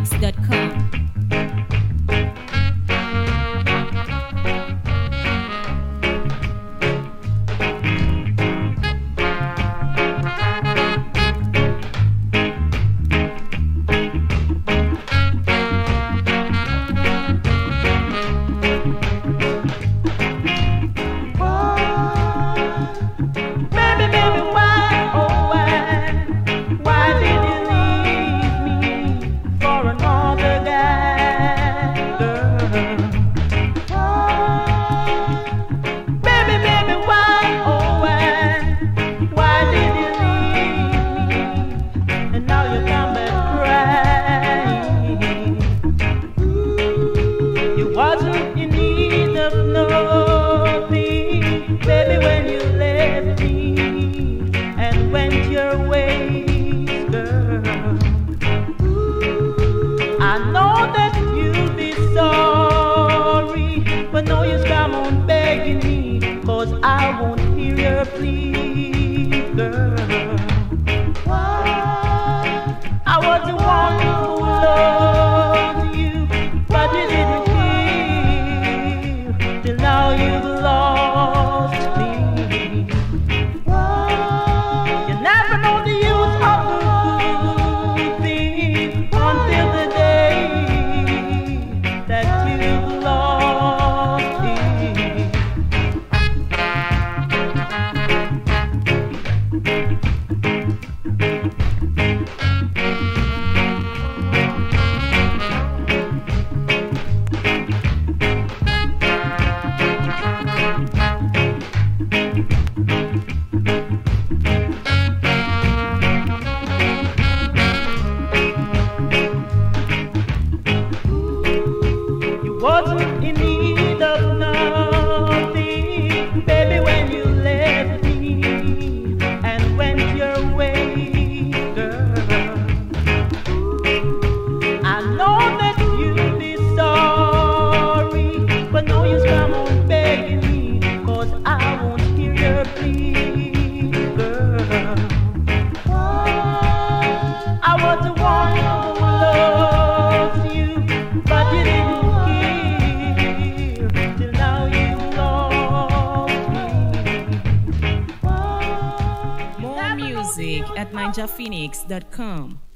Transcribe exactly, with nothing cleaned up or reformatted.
phoenix dot com. I won't hear your plea, girl. I was the one who loved you, but you didn't hear. Till now you've lost me. You never know the use of the good thing until the day that you've lost me. Wasn't in need of nothing, baby, when you left me and went your way, girl. I know that you'll be sorry, but no use come on begging me, cause I won't hear your plea, girl. I was the one who loved you, but you didn't. Music at ninja phoenix dot com.